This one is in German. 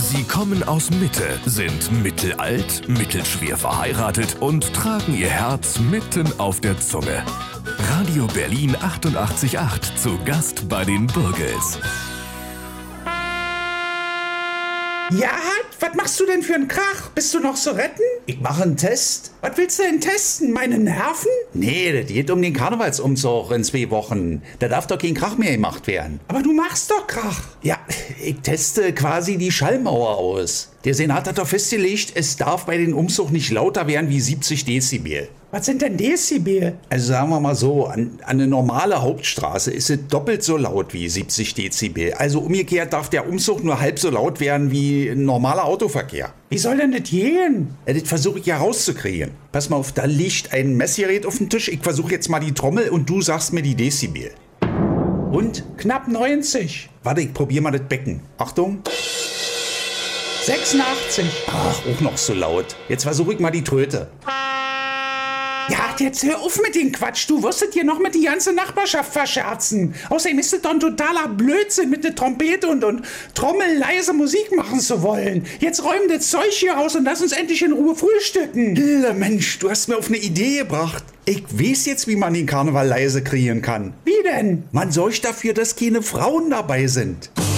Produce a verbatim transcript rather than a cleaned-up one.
Sie kommen aus Mitte, sind mittelalt, mittelschwer verheiratet und tragen ihr Herz mitten auf der Zunge. Radio Berlin achtundachtzig Komma acht zu Gast bei den Burgels. Ja, was machst du denn für einen Krach? Bist du noch so retten? Ich mache einen Test. Was willst du denn testen? Meine Nerven? Nee, das geht um den Karnevalsumzug in zwei Wochen. Da darf doch kein Krach mehr gemacht werden. Aber du machst doch Krach. Ja, ich teste quasi die Schallmauer aus. Der Senat hat doch festgelegt, es darf bei den Umzug nicht lauter werden wie siebzig Dezibel. Was sind denn Dezibel? Also sagen wir mal so, an, an eine normale Hauptstraße ist es doppelt so laut wie siebzig Dezibel. Also umgekehrt darf der Umzug nur halb so laut werden wie ein normaler Autoverkehr. Wie soll denn das gehen? Ja, das versuche ich ja rauszukriegen. Pass mal auf, da liegt ein Messgerät auf dem Tisch. Ich versuche jetzt mal die Trommel und du sagst mir die Dezibel. Und? Knapp neunzig. Warte, ich probiere mal das Becken. Achtung. sechsundachtzig. Ach, auch noch so laut. Jetzt versuche ich mal die Tröte. Ja, jetzt hör auf mit dem Quatsch. Du wirst es hier noch mit die ganze Nachbarschaft verscherzen. Außerdem ist es doch ein totaler Blödsinn, mit der Trompete und, und Trommel leise Musik machen zu wollen. Jetzt räum das Zeug hier raus und lass uns endlich in Ruhe frühstücken. Lille, Mensch, du hast mir auf eine Idee gebracht. Ich weiß jetzt, wie man den Karneval leise kreieren kann. Wie denn? Man sorgt dafür, dass keine Frauen dabei sind.